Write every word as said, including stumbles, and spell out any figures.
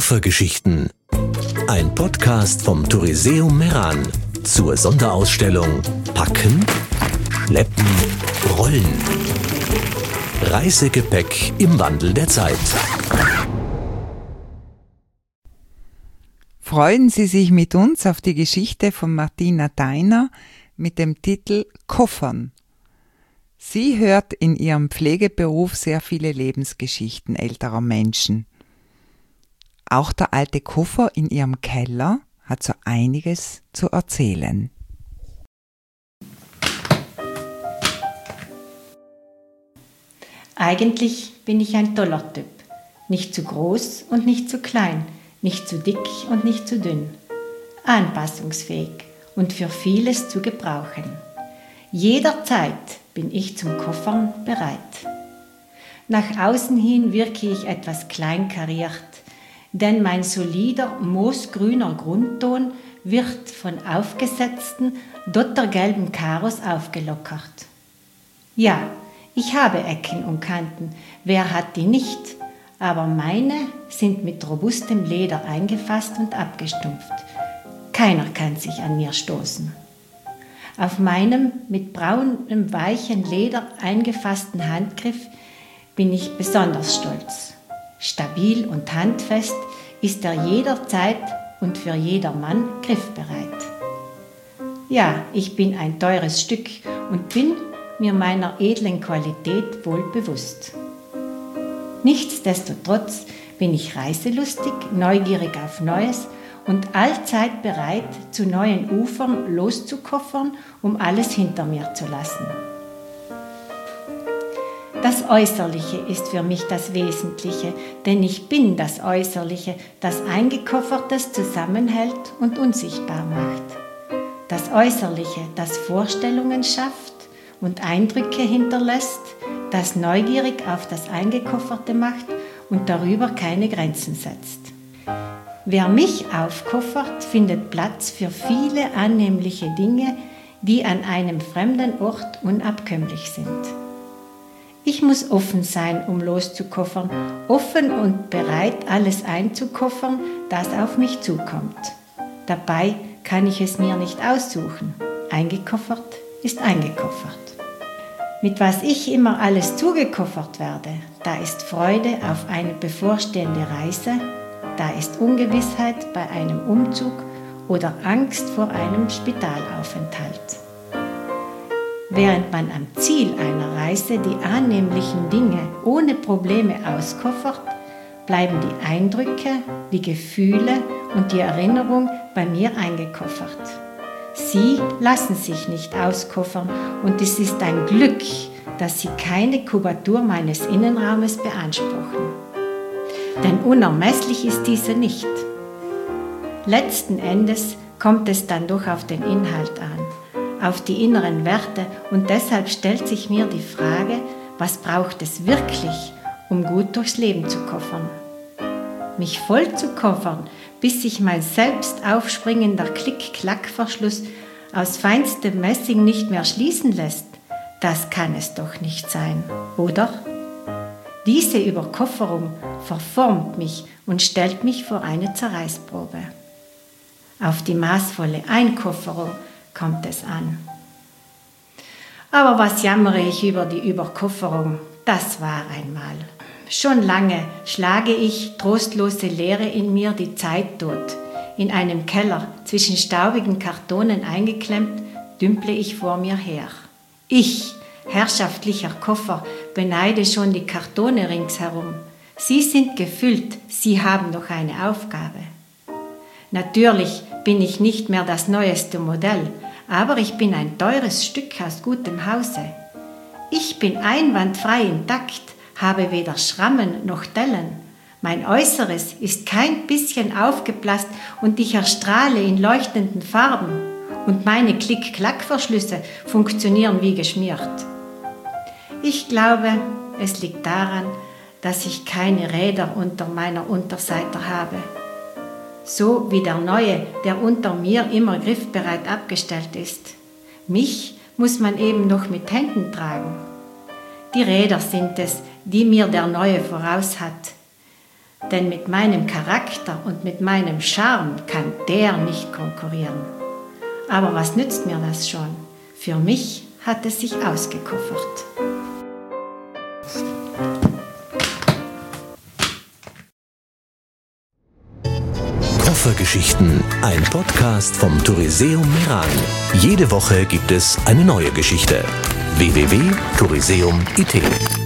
Koffergeschichten. Ein Podcast vom Touriseum Meran zur Sonderausstellung Packen, Schleppen, Rollen. Reisegepäck im Wandel der Zeit. Freuen Sie sich mit uns auf die Geschichte von Martina Deiner mit dem Titel Koffern. Sie hört in ihrem Pflegeberuf sehr viele Lebensgeschichten älterer Menschen. Auch der alte Koffer in ihrem Keller hat so einiges zu erzählen. Eigentlich bin ich ein toller Typ. Nicht zu groß und nicht zu klein, nicht zu dick und nicht zu dünn. Anpassungsfähig und für vieles zu gebrauchen. Jederzeit bin ich zum Koffern bereit. Nach außen hin wirke ich etwas kleinkariert, denn mein solider, moosgrüner Grundton wird von aufgesetzten, dottergelben Karos aufgelockert. Ja, ich habe Ecken und Kanten, wer hat die nicht? Aber meine sind mit robustem Leder eingefasst und abgestumpft. Keiner kann sich an mir stoßen. Auf meinem mit braunem, weichen Leder eingefassten Handgriff bin ich besonders stolz. Stabil und handfest ist er jederzeit und für jedermann griffbereit. Ja, ich bin ein teures Stück und bin mir meiner edlen Qualität wohl bewusst. Nichtsdestotrotz bin ich reiselustig, neugierig auf Neues und allzeit bereit, zu neuen Ufern loszukoffern, um alles hinter mir zu lassen. Das Äußerliche ist für mich das Wesentliche, denn ich bin das Äußerliche, das Eingekoffertes zusammenhält und unsichtbar macht. Das Äußerliche, das Vorstellungen schafft und Eindrücke hinterlässt, das neugierig auf das Eingekofferte macht und darüber keine Grenzen setzt. Wer mich aufkoffert, findet Platz für viele annehmliche Dinge, die an einem fremden Ort unabkömmlich sind. Ich muss offen sein, um loszukoffern, offen und bereit, alles einzukoffern, das auf mich zukommt. Dabei kann ich es mir nicht aussuchen. Eingekoffert ist eingekoffert. Mit was ich immer alles zugekoffert werde, da ist Freude auf eine bevorstehende Reise, da ist Ungewissheit bei einem Umzug oder Angst vor einem Spitalaufenthalt. Während man am Ziel einer Reise die annehmlichen Dinge ohne Probleme auskoffert, bleiben die Eindrücke, die Gefühle und die Erinnerung bei mir eingekoffert. Sie lassen sich nicht auskoffern und es ist ein Glück, dass sie keine Kubatur meines Innenraumes beanspruchen. Denn unermesslich ist diese nicht. Letzten Endes kommt es dann doch auf den Inhalt an, auf die inneren Werte und deshalb stellt sich mir die Frage, was braucht es wirklich, um gut durchs Leben zu koffern? Mich voll zu koffern, bis sich mein selbst aufspringender Klick-Klack-Verschluss aus feinstem Messing nicht mehr schließen lässt, das kann es doch nicht sein, oder? Diese Überkofferung verformt mich und stellt mich vor eine Zerreißprobe. Auf die maßvolle Einkofferung kommt es an. Aber was jammere ich über die Überkofferung? Das war einmal. Schon lange schlage ich trostlose Leere in mir die Zeit tot. In einem Keller, zwischen staubigen Kartonen eingeklemmt, dümple ich vor mir her. Ich, herrschaftlicher Koffer, beneide schon die Kartone ringsherum. Sie sind gefüllt, sie haben noch eine Aufgabe. Natürlich bin ich nicht mehr das neueste Modell, aber ich bin ein teures Stück aus gutem Hause. Ich bin einwandfrei intakt, habe weder Schrammen noch Dellen. Mein Äußeres ist kein bisschen aufgeblasst und ich erstrahle in leuchtenden Farben. Und meine Klick-Klack-Verschlüsse funktionieren wie geschmiert. Ich glaube, es liegt daran, dass ich keine Räder unter meiner Unterseite habe. So wie der Neue, der unter mir immer griffbereit abgestellt ist. Mich muss man eben noch mit Händen tragen. Die Räder sind es, die mir der Neue voraus hat. Denn mit meinem Charakter und mit meinem Charme kann der nicht konkurrieren. Aber was nützt mir das schon? Für mich hat es sich ausgekoffert. Koffergeschichten, ein Podcast vom Touriseum Meran. Jede Woche gibt es eine neue Geschichte. w w w punkt touriseum punkt i t